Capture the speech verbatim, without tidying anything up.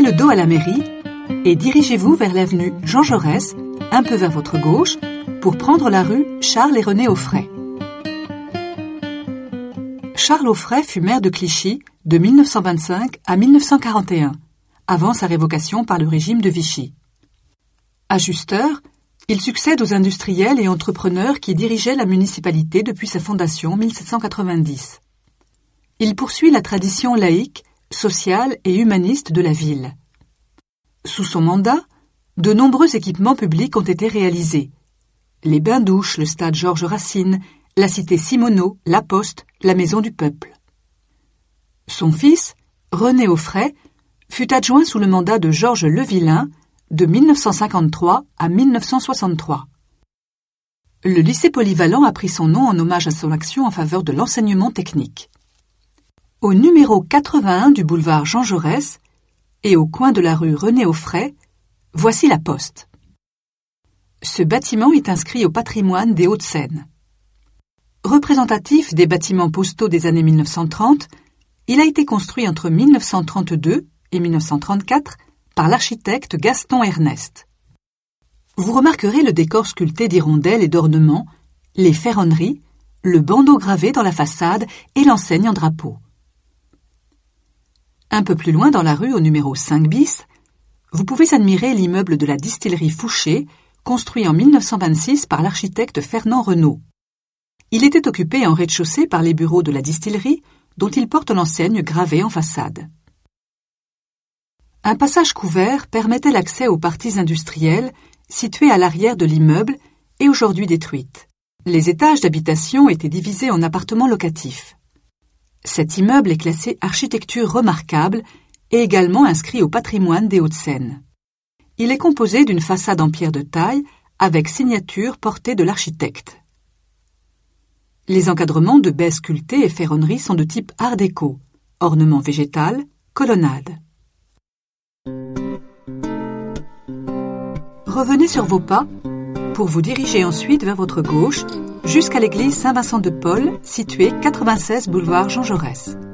le dos à la mairie et dirigez-vous vers l'avenue Jean Jaurès, un peu vers votre gauche, pour prendre la rue Charles et René Auffray. Charles Auffray fut maire de Clichy de mille neuf cent vingt-cinq à mille neuf cent quarante et un, avant sa révocation par le régime de Vichy. Ajusteur, il succède aux industriels et entrepreneurs qui dirigeaient la municipalité depuis sa fondation en mille sept cent quatre-vingt-dix. Il poursuit la tradition laïque, sociale et humaniste de la ville. Sous son mandat, de nombreux équipements publics ont été réalisés. Les bains-douches, le stade Georges Racine, la cité Simoneau, la Poste, la Maison du Peuple. Son fils, René Auffray, fut adjoint sous le mandat de Georges Levillain de mille neuf cent cinquante-trois à mille neuf cent soixante-trois. Le lycée polyvalent a pris son nom en hommage à son action en faveur de l'enseignement technique. Au numéro quatre-vingt-un du boulevard Jean Jaurès et au coin de la rue René Auffray, voici la Poste. Ce bâtiment est inscrit au patrimoine des Hauts-de-Seine. Représentatif des bâtiments postaux des années mille neuf cent trente, il a été construit entre mille neuf cent trente-deux et mille neuf cent trente-quatre par l'architecte Gaston Ernest. Vous remarquerez le décor sculpté d'hirondelles et d'ornements, les ferronneries, le bandeau gravé dans la façade et l'enseigne en drapeau. Un peu plus loin dans la rue, au numéro cinq bis, vous pouvez admirer l'immeuble de la distillerie Fouché, construit en mille neuf cent vingt-six par l'architecte Fernand Renault. Il était occupé en rez-de-chaussée par les bureaux de la distillerie, dont il porte l'enseigne gravée en façade. Un passage couvert permettait l'accès aux parties industrielles situées à l'arrière de l'immeuble et aujourd'hui détruites. Les étages d'habitation étaient divisés en appartements locatifs. Cet immeuble est classé architecture remarquable et également inscrit au patrimoine des Hauts-de-Seine. Il est composé d'une façade en pierre de taille avec signature portée de l'architecte. Les encadrements de baies sculptées et ferronneries sont de type art déco, ornement végétal, colonnade. Revenez sur vos pas pour vous diriger ensuite vers votre gauche jusqu'à l'église Saint-Vincent de Paul, située quatre-vingt-seize boulevard Jean Jaurès.